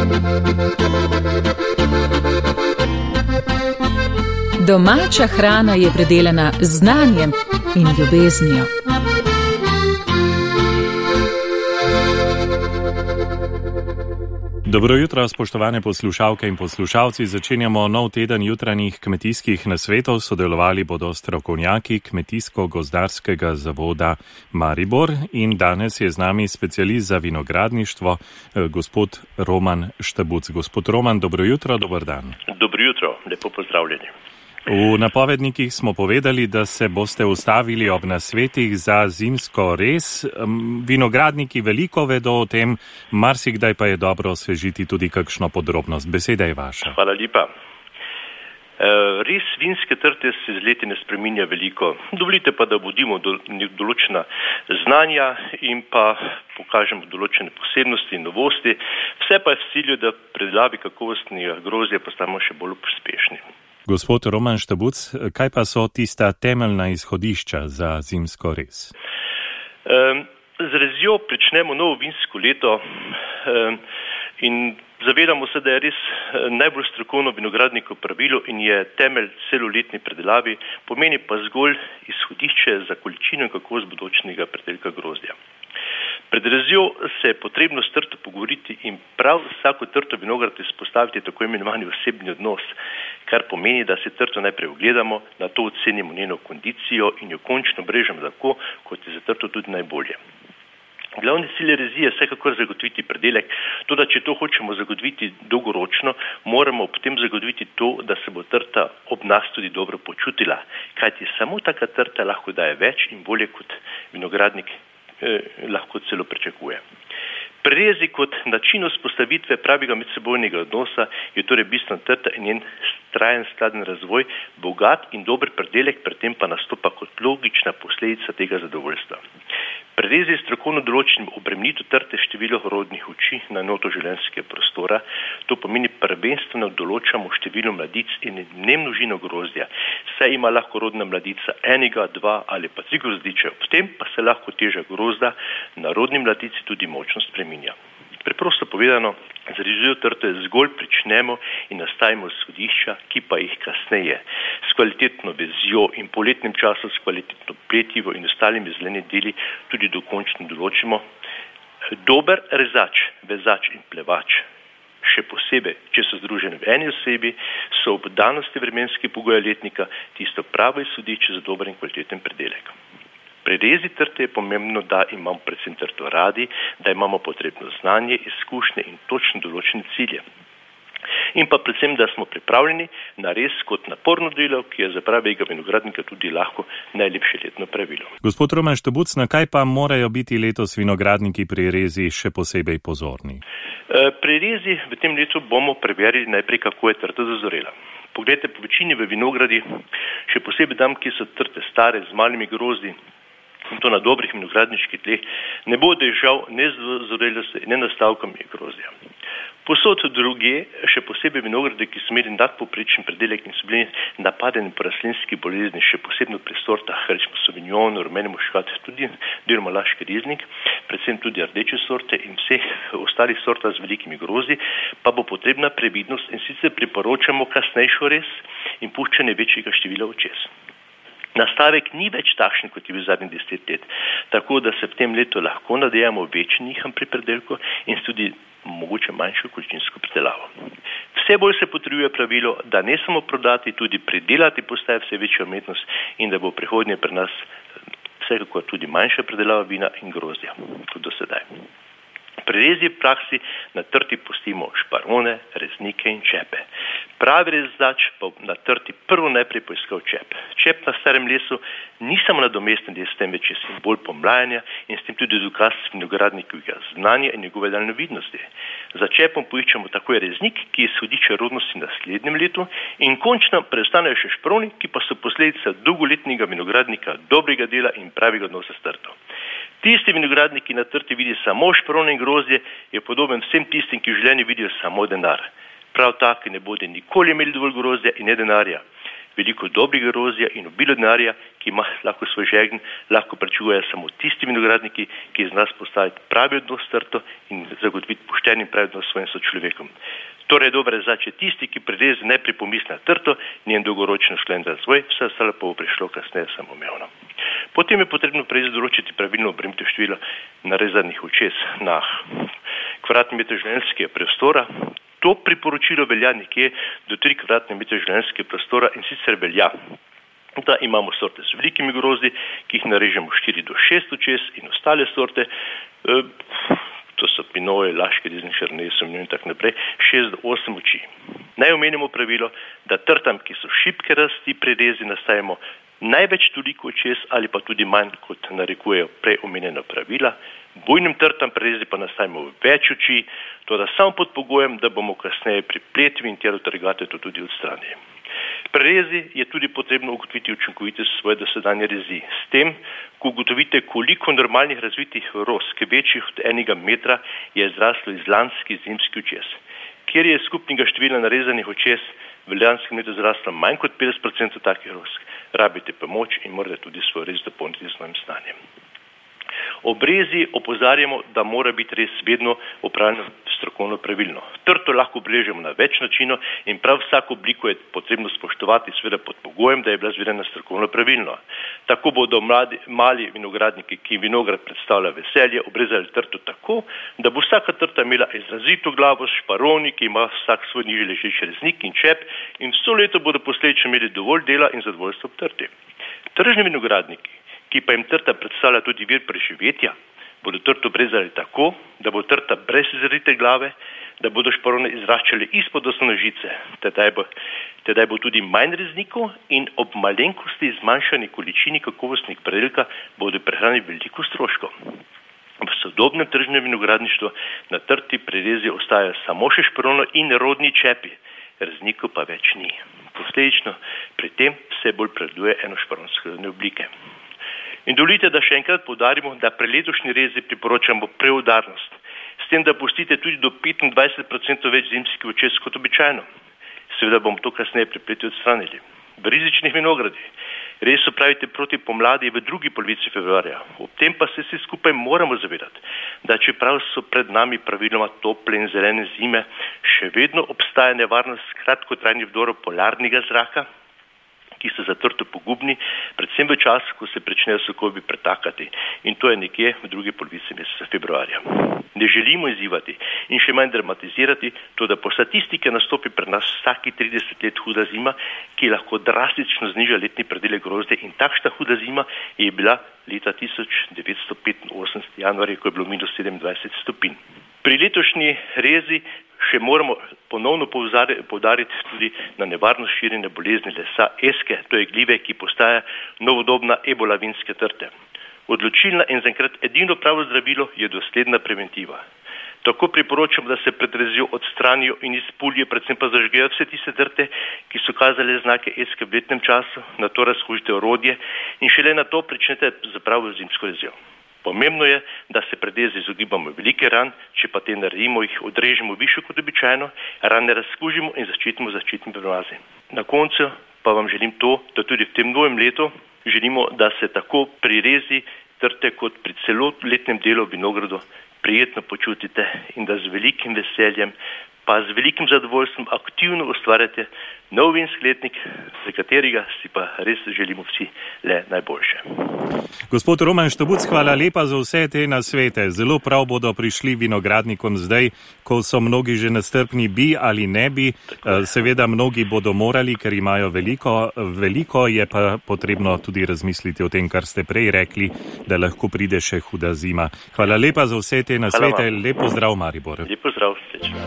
Domača hrana je predelana z znanjem in ljubeznijo. Dobro jutro, spoštovane poslušalke in poslušalci. Začenjamo nov teden jutranjih kmetijskih nasvetov. Sodelovali bodo strokovnjaki Kmetijsko-gozdarskega zavoda Maribor in danes je z nami specialist za vinogradništvo, gospod Roman Štebuc. Gospod Roman, dobro jutro, dober dan. Dobro jutro, lepo pozdravljeni. V napovednikih smo povedali, da se boste ustavili ob nasvetih za zimsko rez. Vinogradniki veliko vedo o tem, marsikdaj pa je dobro osvežiti tudi kakšno podrobnost. Beseda je vaša. Hvala lepa. Res vinske trte se z leti ne spreminja veliko. Dovolite pa, da vodimo določena znanja in pa pokažemo določene posebnosti in novosti. Vse pa je v cilju, da predelavi kakovostnega grozdja postanemo še bolj uspešni. Gospod Roman Štebuc, kaj pa so tista temeljna izhodišča za zimsko rez? Z rezjo pričnemo novo vinsko leto in zavedamo se, da je res najbolj strokovno vinogradniku pravilo in je temelj celoletni predelavi, pomeni pa zgolj izhodišče za količino in kakovost bodočnega predelka grozdja. Pred rezjo se je potrebno s trto pogovoriti in prav vsako trto vinograd izpostaviti tako imenovani osebni odnos, kar pomeni, da se trto najprej ogledamo, nato ocenimo njeno kondicijo in jo končno brežemo tako, kot je za trto tudi najbolje. Glavni cilj rezije je vsekakor zagotoviti predelek, toda če to hočemo zagotoviti dolgoročno, moramo potem zagotoviti to, da se bo trta ob nas tudi dobro počutila, kajti samo taka trta lahko daje več in bolje kot vinogradnik lahko celo pričakuje. Prerezi kot način vzpostavitve pravega medsebojnega odnosa je torej bistvena trta in njen trajen skladen razvoj, bogat in dober predelek, pri tem pa nastopa kot logična posledica tega zadovoljstva. Prerezi strokovno določenim obremenitev trte število rodnih oči na enoto življenjskega prostora, to pomeni prvenstveno določamo število mladic in ne množino grozdja, saj ima lahko rodna mladica enega, dva ali pa 3 grozdiče, ob tem pa se lahko teža grozda na rodni mladici tudi močno spreminja. Preprosto povedano, z rezijo trte zgolj pričnemo in nastavimo izhodišča, ki pa jih kasneje s kvalitetno vezjo in po letnem času s kvalitetno pletivo in ostalimi zelenimi deli tudi dokončno določimo. Dober rezač, vezač in plevač, še posebej, če so združeni v eni osebi, so ob danosti vremenskih pogojev letnika tisto pravo izhodišče za dober in kvaliteten predelek. Pri rezi trte je pomembno, da imamo predvsem trto radi, da imamo potrebno znanje, izkušnje in točno določene cilje. In pa predvsem, da smo pripravljeni na rez kot naporno delo, ki je za pravega vinogradnika tudi lahko najlepše letno pravilo. Gospod Roman Štebuc, na kaj pa morajo biti letos vinogradniki pri rezi še posebej pozorni? Pri rezi v tem letu bomo preverili najprej, kako je trta dozorela. Poglejte, po večini v vinogradi, še posebej tam, ki so trte stare z malimi grozdi, in to na dobrih vinogradniških tleh, ne bo držal ne z zorelosti, ne nastavkom grozdja. Posod druge, še posebej vinograde, ki so imeli nadpovprečen predelek in so bili napadeni po rastlinski bolezni, še posebno pri sortah, rečemo Sauvignon, rumeni muškat, tudi deloma laški riznik, predvsem tudi rdeče sorte in vseh ostalih sortah z velikimi grozdi, pa bo potrebna previdnost in sicer priporočamo kasnejšo rez in puščanje večjega števila očes. Nastavek ni več takšen, kot je bil zadnjih 10 let, tako da se v tem letu lahko nadejamo večji niham pri predelku in tudi mogoče manjšo količinsko predelavo. Vse bolj se potrebuje pravilo, da ne samo prodati, tudi predelati postaje vse večja umetnost in da bo prihodnje pri nas vsekakor tudi manjša predelava vina in grozdja, kot do sedaj. Pri rezi v praksi na trti pustimo šparone, reznike in čepe. Pravi rezač pa na trti prvo najprej poiskal čep. Čep na starem lesu ni samo nadomestni les, temveč je simbol pomlajanja in s tem tudi dokaz vinogradnikovega znanja in njegove daljnovidnosti. Za čepom poiščemo takoj reznik, ki je izhodišče rodnosti v naslednjem letu in končno preostanejo še šproni, ki pa so posledica dolgoletnega vinogradnika, dobrega dela in pravega odnosa s trto. Tisti vinogradnik, ki na trti vidi samo šprone in grozdje, je podoben vsem tistim, ki v življenju vidijo samo denar. Prav tako ne bodo nikoli imeli dovolj grozdja in ne denarja. veliko dobrega grozdja in obilo denarja, ki ima lahko svoj žegen, lahko pričakujejo samo tisti vinogradniki, ki z nas postaviti pravi odnos s trto in zagotoviti pošten in pravi odnos s svojim sočlovekom. Torej je dober rezat, če tisti, ki prereze najprej pomisli na trto, njen dolgoročno sklen razvoj, vse ostalo pa bo prišlo kasneje samoumevno. Potem je potrebno prerezi določiti pravilno obremenitev števila narezanih očes na kvadratni meter življenjskega prostora. To priporočilo velja nekje do 3 kvadratne metre življenjskega prostora in sicer velja, da imamo sorte z velikimi grozdi, ki jih narežemo 4 do 6 očes in ostale sorte, to so pinoje, laške, rizničarne, in tako naprej, 6 do 8 oči. Naj omenimo pravilo, da trtam, ki so šibke rasti prerezi, nastavimo največ toliko očes ali pa tudi manj, kot narekujejo prej omenjena pravila. Bujnim trtam prerezi pa nastavimo več oči, to da samo pod pogojem, da bomo kasneje pri pletvi in telo trgate to tudi odstranili. Prerezi je tudi potrebno ugotoviti učinkovitost svoje dosedanje rezi. S tem, ko ugotovite, koliko normalnih razvitih roz, ki večjih od 1 metra, je zraslo iz lanski zimski očes. Kjer je skupnega števila narezanih očes v lanskem letu zraslo manj kot 50% takih roz, rabite pomoč in morate tudi svoj rez dopolniti s svojim stanjem. Ob rezi opozarjamo, da mora biti res vedno opravljeno strokovno pravilno. Trto lahko obrežemo na več načinov in prav vsako obliko je potrebno spoštovati, seveda pod pogojem, da je bila izvedena strokovno pravilno. Tako bodo mali vinogradniki, ki vinograd predstavlja veselje, obrezali trto tako, da bo vsaka trta imela izrazito glavo s šparoni, ki ima vsak svoj nižji ležeči reznik in čep in vso leto bodo posledično imeli dovolj dela in zadovoljstvo ob trti. Tržni vinogradniki, ki pa jim trta predstavlja tudi vir preživetja, bodo trto obrezali tako, da bo trta brez izrazite glave, da bodo šparone izraščali izpod osnovne žice, tedaj bo tudi manj reznikov in ob malenkosti zmanjšani količini kakovostnih predelka bodo prehranili veliko stroškov. V sodobnem tržnem vinogradništvu na trti prerezi ostajajo samo še šparono in rodni čepi, reznikov pa več ni. Posledično pri tem vse bolj prevladuje enošparonske oblike. In dovolite, da še enkrat poudarimo, da pri letošnji rezi priporočamo preudarnost, s tem, da pustite tudi do 25% več zimskih očes kot običajno. Seveda bomo to kasneje pri pletvi odstranili. V rizičnih vinogradih rez opravite proti pomladi v drugi polovici februarja. Ob tem pa se vsi skupaj moramo zavedati, da čeprav so pred nami praviloma tople in zelene zime, še vedno obstaja nevarnost kratkotrajnih vdorov polarnega zraka, ki so za trto pogubni, predvsem v času, ko se pričnejo sokovi pretakati. In to je nekje v drugi polovici meseca februarja. Ne želimo izzivati in še manj dramatizirati, to da po statistike nastopi pred nas vsaki 30 let huda zima, ki lahko drastično zniža letni pridelek grozdja in takšna huda zima je bila leta 1985 januarja, ko je bilo minus 27 stopinj. Pri letošnji rezi še moramo ponovno poudariti tudi na nevarnost širjenja bolezni lesa eske, to je gljive, ki postaja novodobna ebola vinske trte. Odločilna in zaenkrat edino pravo zdravilo je dosledna preventiva. Tako priporočam, da se pred rezijo odstranijo in izpuljijo, predvsem pa zažgejo vse tiste trte, ki so kazale znake eske v letnem času, na to razkužite orodje in šele na to pričnete z pravo zimsko rezijo. Pomembno je, da se pred rezi izogibamo velike ran, če pa te naredimo, jih odrežemo višjo kot običajno, rane razkužimo in zaščitimo zaščitni premazi. Na koncu pa vam želim to, da tudi v tem novem letu želimo, da se tako pri rezi trte kot pri celoletnem delu v vinogradu prijetno počutite in da z velikim veseljem pa z velikim zadovoljstvom aktivno ustvarjate nov vinski letnik, za katerega si pa res želimo vsi le najboljše. Gospod Roman Štobuc, hvala lepa za vse te nasvete. Zelo prav bodo prišli vinogradnikom zdaj, ko so mnogi že nestrpni, bi ali ne bi. Seveda mnogi bodo morali, ker imajo veliko, je pa potrebno tudi razmisliti o tem, kar ste prej rekli, da lahko pride še huda zima. Hvala lepa za vse te nasvete. Lep pozdrav, Maribor. Lep pozdrav, srečno.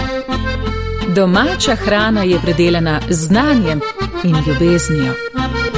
Domača hrana je predelana z znanjem in ljubeznijo.